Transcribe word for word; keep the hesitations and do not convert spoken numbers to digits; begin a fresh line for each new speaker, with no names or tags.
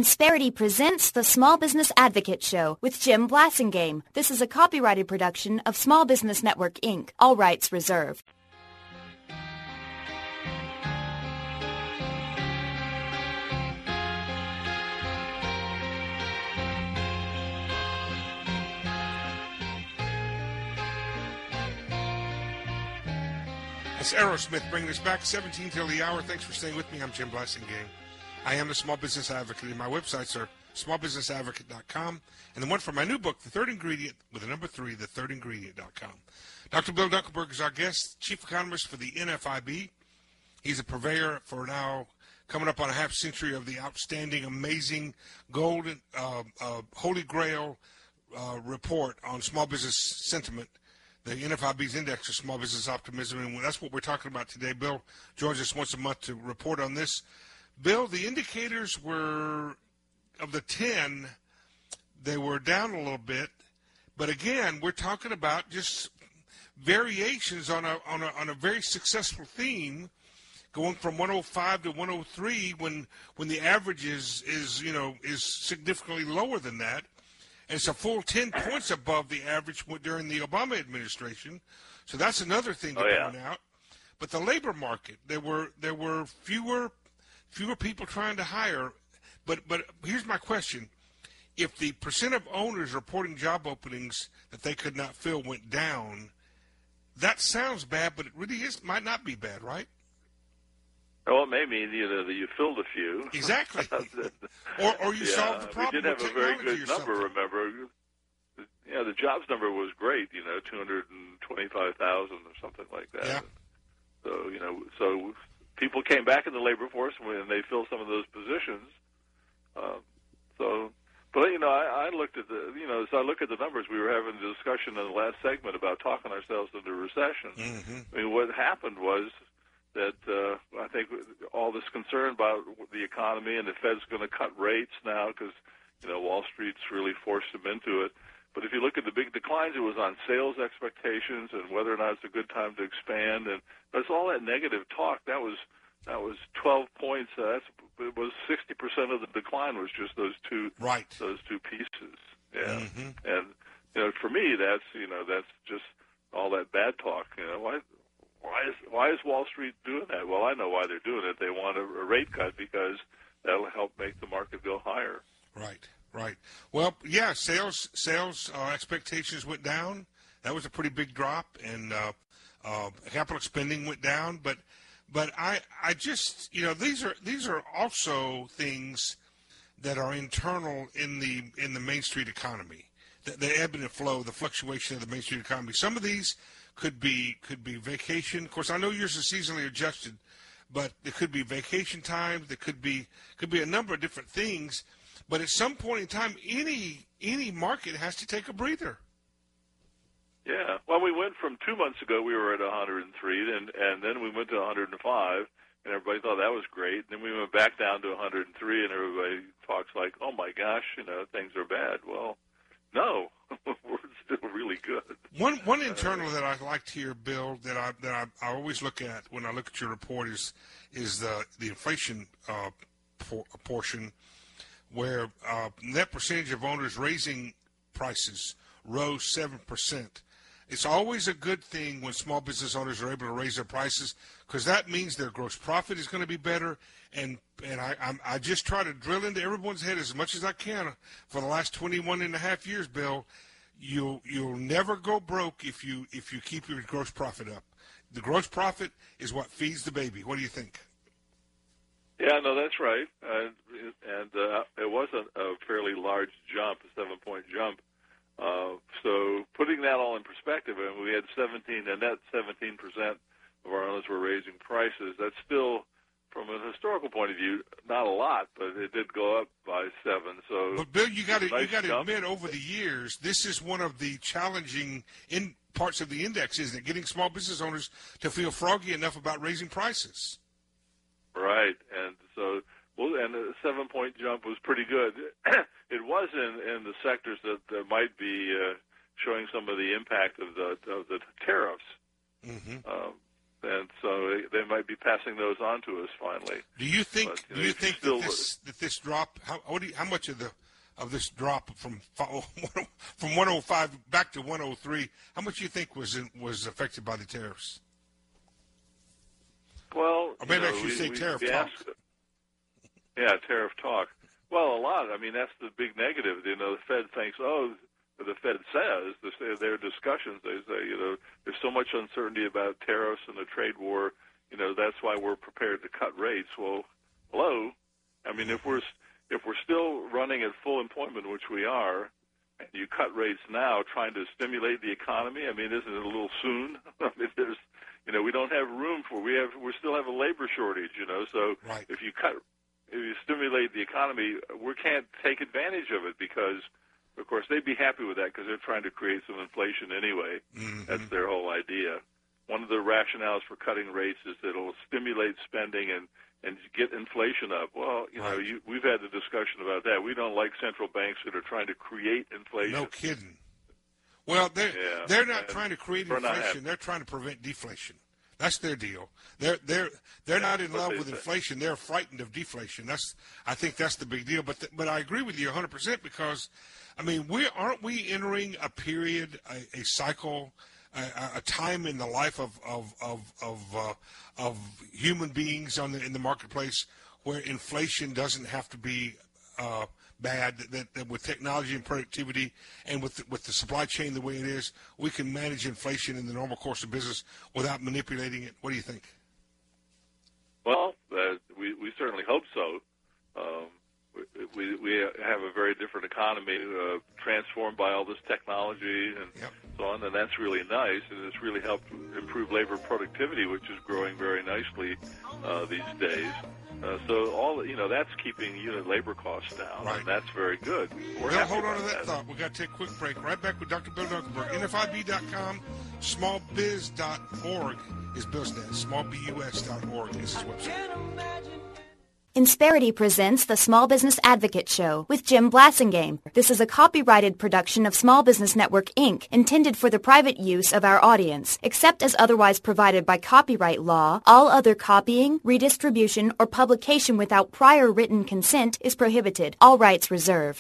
Insperity presents the Small Business Advocate Show with Jim Blasingame. This is a copyrighted production of Small Business Network, Incorporated. All rights reserved.
It's Aerosmith bringing us back seventeen till the hour. Thanks for staying with me. I'm Jim Blasingame. I am the Small Business Advocate, and my websites are small business advocate dot com and the one for my new book, The Third Ingredient, with the number three, the third ingredient dot com. Doctor Bill Dunkelberg is our guest, Chief Economist for the N F I B. He's a purveyor for now coming up on a half century of the outstanding, amazing, golden, uh, uh, holy grail uh, report on small business sentiment, the N F I B's Index of Small Business Optimism, and that's what we're talking about today. Bill joins us once a month to report on this. Bill, the indicators were, of the ten, they were down a little bit, but again, we're talking about just variations on a on a on a very successful theme, going from one oh five to one oh three when when the average is is you know is significantly lower than that. And it's a full ten points above the average during the Obama administration. So that's another thing to
oh, yeah.
point out. But the labor market, there were there were fewer fewer people trying to hire. But but here's my question. If the percent of owners reporting job openings that they could not fill went down, that sounds bad, but it really is might not be bad, right?
Well, it may mean you know that you filled a few.
Exactly. or or you
yeah,
solved the problem.
We did have
with
a very good number.
Something.
Remember, yeah, the jobs number was great. You know, two hundred and twenty-five thousand or something like that.
Yeah.
So you know, so people came back in the labor force when they filled some of those positions. Um, so, but you know, I, I looked at the you know, as I look at the numbers, we were having a discussion in the last segment about talking ourselves into recession.
Mm-hmm.
I mean, what happened was that uh, I think all this concern about the economy and the Fed's going to cut rates now because, you know, Wall Street's really forced them into it. But if you look at the big declines, it was on sales expectations and whether or not it's a good time to expand. And that's all that negative talk. That was that was twelve points. Uh, that's, it was sixty percent of the decline was just those two
right.
those two pieces. Yeah.
Mm-hmm.
And, you know, for me, that's, you know, that's just all that bad talk. You know, why? Why is why is Wall Street doing that? Well, I know why they're doing it. They want a, a rate cut because that'll help make the market go higher.
Right, right. Well, yeah, sales sales uh, expectations went down. That was a pretty big drop, and uh, uh, capital spending went down. But but I I just you know these are these are also things that are internal in the in the Main Street economy. The, the ebb and flow, the fluctuation of the Main Street economy. Some of these could be could be vacation. Of course, I know yours is seasonally adjusted, but there could be vacation time. There could be could be a number of different things. But at some point in time, any any market has to take a breather.
Yeah. Well, we went from two months ago. We were at one hundred three, and and then we went to one hundred five, and everybody thought that was great. Then we went back down to one hundred three, and everybody talks like, "Oh my gosh, you know, things are bad." Well, no, we're still really good.
One one internal that I liked here, Bill, that I that I, I always look at when I look at your report is is the the inflation uh, por- portion, where uh, net percentage of owners raising prices rose seven percent. It's always a good thing when small business owners are able to raise their prices because that means their gross profit is going to be better. And and I I'm, I just try to drill into everyone's head as much as I can for the last twenty-one and a half years, Bill. You'll you'll never go broke if you if you keep your gross profit up. The gross profit is what feeds the baby. What do you think?
Yeah, no, that's right. Uh, and uh, it was a, a fairly large jump, a seven-point jump. Uh, so putting that all in perspective, I mean, we had seventeen, a net seventeen percent of our owners were raising prices. That's still, from a historical point of view, not a lot, but it did go up by seven. So,
but Bill, you got to
nice
you got to
jump.
admit, over the years, this is one of the challenging in parts of the index, isn't it? Getting small business owners to feel froggy enough about raising prices.
Right, and so. Well, and the seven-point jump was pretty good. It was in, in the sectors that, that might be uh, showing some of the impact of the of the tariffs.
Mm-hmm.
Um, and so they might be passing those on to us finally.
Do you think?
But, you
do
know,
you think
still,
that this that this drop? How what do you, how much of the of this drop from from one oh five back to one oh three? How much do you think was in, was affected by the tariffs?
Well,
or maybe
you know,
I should
we,
say
we,
tariff
we
talk.
asked, yeah, tariff talk. Well, a lot. I mean, that's the big negative. You know, the Fed thinks, oh, the Fed says, their discussions, they say, you know, there's so much uncertainty about tariffs and the trade war, you know, that's why we're prepared to cut rates. Well, hello. I mean, if we're if we're still running at full employment, which we are, and you cut rates now trying to stimulate the economy, I mean, isn't it a little soon? I mean, there's, you know, we don't have room for, we have, we still have a labor shortage, you know, so
right.
if you cut, if you stimulate the economy, we can't take advantage of it because, of course, they'd be happy with that because they're trying to create some inflation anyway.
Mm-hmm.
That's their whole idea. One of the rationales for cutting rates is that it'll stimulate spending and, and get inflation up. Well, you
right.
know, you, we've had the discussion about that. We don't like central banks that are trying to create inflation.
No kidding. Well, they're,
yeah.
they're not
and
trying to create
not
inflation.
happy.
They're trying to prevent deflation. That's their deal. They're they're they're
yeah,
not in love with
say.
inflation. They're frightened of deflation. That's I think that's the big deal. But th- but I agree with you one hundred percent because, I mean, we aren't we entering a period, a, a cycle, a, a time in the life of of of of, uh, of human beings on the in the marketplace where inflation doesn't have to be uh, bad. That, that with technology and productivity and with the, with the supply chain the way it is, we can manage inflation in the normal course of business without manipulating it. What do you think?
Well, uh, we we certainly hope so. Um, we we have a very different economy uh, transformed by all this technology and
yep.
so on, and that's really nice, and it's really helped improve labor productivity, which is growing very nicely uh, these days. Uh, so all you know, that's keeping unit labor costs down,
right.
and that's very good. We're
Bill,
happy
hold on
about
to that,
that
thought. We've got to take a quick break. Right back with Doctor Bill Dunkelberg. N F I B dot com, small biz dot org is Bill's net. small bus dot org is his website.
Insperity presents the Small Business Advocate Show with Jim Blasingame. This is a copyrighted production of Small Business Network, Incorporated, intended for the private use of our audience. Except as otherwise provided by copyright law, all other copying, redistribution, or publication without prior written consent is prohibited. All rights reserved.